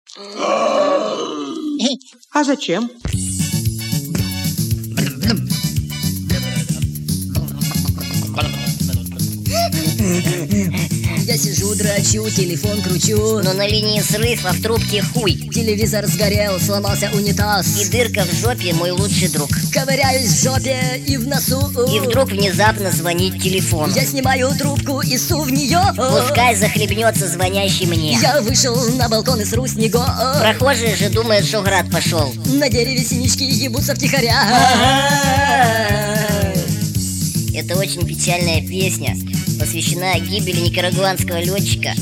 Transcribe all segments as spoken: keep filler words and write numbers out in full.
А зачем? Я сижу, драчу, телефон кручу, но на линии срыв, а в трубке хуй. Телевизор сгорел, сломался унитаз, и дырка в жопе мой лучший друг. Ковыряюсь в жопе и в носу, и вдруг внезапно звонит телефон. Я снимаю трубку и су в нее. Пускай захлебнется звонящий мне. Я вышел на балкон и сру снего. Прохожие же думают, что град пошел. На дереве синички ебутся втихаря. Это очень печальная песня, посвящена гибели никарагуанского летчика.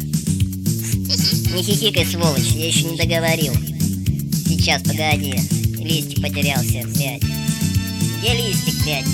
Не хихикай, сволочь, я еще не договорил. Сейчас, погоди, листик потерялся, блядь. Где листик, блядь?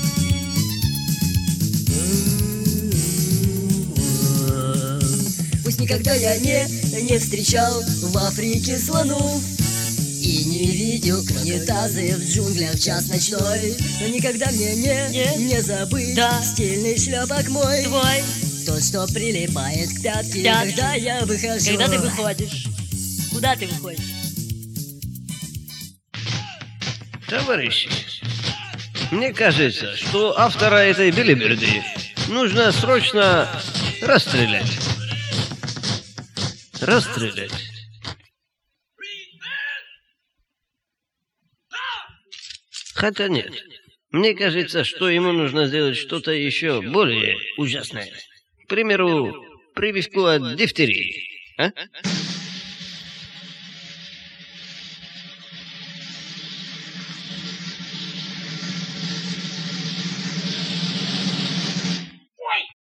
Пусть никогда я не, не встречал в Африке слонов и не видел унитазы в джунглях в час ночной, но никогда мне не, не, не забыть да. Стильный шлепок мой твой. Тот, что прилипает к пятке, пятки. Когда я выхожу. Когда ты выходишь? Куда ты выходишь? Товарищи, мне кажется, что автора этой белиберды нужно срочно расстрелять. Расстрелять. Хотя нет. Мне кажется, что ему нужно сделать что-то еще более ужасное. К примеру, прививку от дифтерии. А?